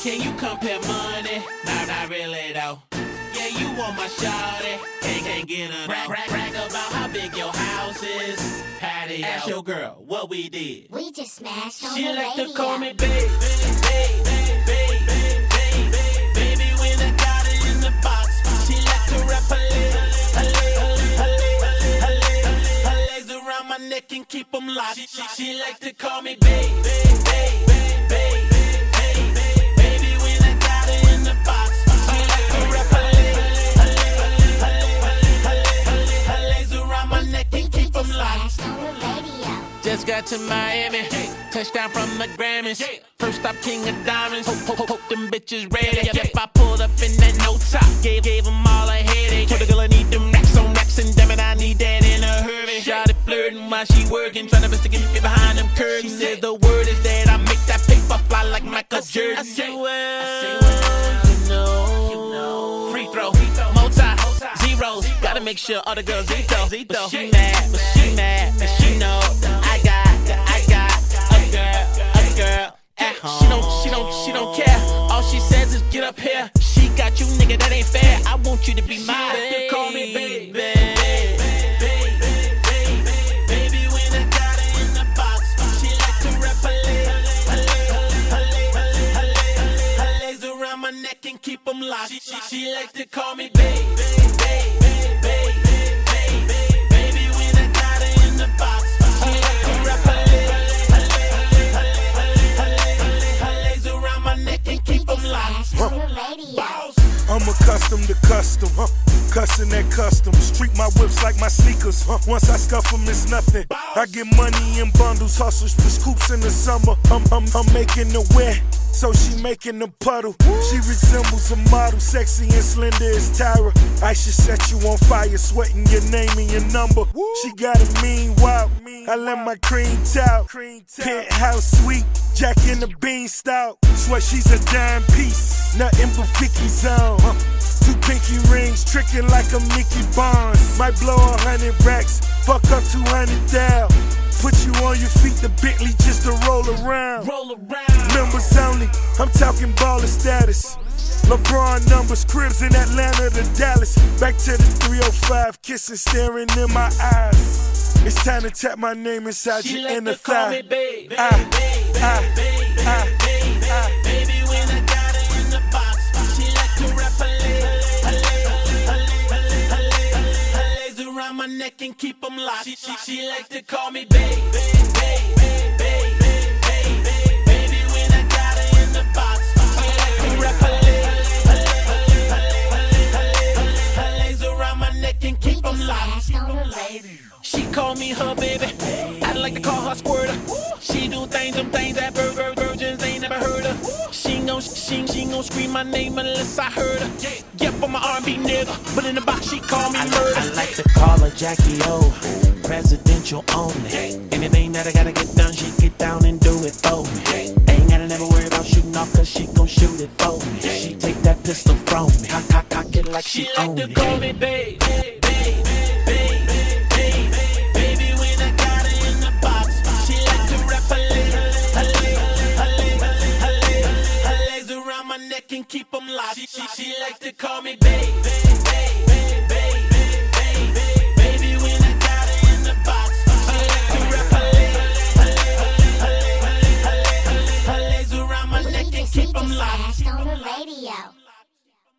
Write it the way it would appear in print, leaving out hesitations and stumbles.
Can you compare money? Not really though. Yeah, you want my shawty, can't get her. Brag about how big your house is. Patio. Ask your girl what we did. We just smashed on She the like radio. to call me baby, baby when I got it in the box. She like to wrap her legs around my neck and keep them locked. She like to call me baby, baby when I got it in the box. She like to wrap her legs around my neck and keep them locked. Smashed on the radio. Just got to Miami, touchdown from the Grammys. First stop, King of Diamonds. Hope them bitches ready. Yep, I pulled up in that no top. Gave them all a headache. Told the girl I need them racks on racks, and damn it, I need that in a hurry. Shot it flirting while she working, trying to best to get me behind them curtains. She said the word is that I make that paper fly like Michael Jordan. I say, well, you know. Free throw, zeros. Gotta make sure all the girls eat though. She mad, but she know I got a girl at home. She don't care. All she says is get up here. She got you, nigga, that ain't fair. I want you to be mine. You call me baby. Baby, when I got her in the box, she like to wrap her legs around my neck and keep them locked. She like to call me baby. Baby, when I got her in the box, she like to wrap her legs around my neck and keep them locked. Smashed on the radio. I'm accustomed to custom, cussing that custom. Street my whips like my sneakers. Once I scuff them, it's nothing. I get money in bundles, hustles for scoops in the summer. I'm making the wet, so she making the puddle. She resembles a model, sexy and slender as Tyra. I should set you on fire, sweating your name and your number. She got a mean wow. I let my cream tout. Penthouse suite, Jack in the Beanstalk. Swear she's a dime piece, nothing but Vicky's on. 2 pinky rings, tricking like a Mickey Barnes. Might blow 100 racks, fuck up 200 down. Put you on your feet, the Bentley just to roll around. Members only, I'm talking baller status. LeBron numbers, cribs in Atlanta to Dallas. Back to the 305, kissing, staring in my eyes. It's time to tap my name inside She your like inner to call me thigh. baby. Baby, when I got her in the box, she like to wrap her legs around my neck and keep them locked. She like to call me baby. Baby, when I got her in the box, she like to wrap her legs around my neck and keep them locked. Smashed on the radio. She call me her baby, I like to call her squirter. She do them things that virgins ain't never heard of. She ain't gon' scream my name unless I heard her. Yep, I'm a R&B nigga, but in the box she call me murder. I like to call her Jackie O, presidential only. Anything that I gotta get done, she get down and do it for me. Ain't gotta never worry about shooting off, cause she gon' shoot it for me. She take that pistol from me, cock it like she like own to it. call me baby. Baby, when I got her in the box, she like to wrap her legs around my neck and keep them locked. She like to call me baby. Baby, when I got her in the box, she like to wrap her legs around my neck and keep them locked. Smashed on the radio.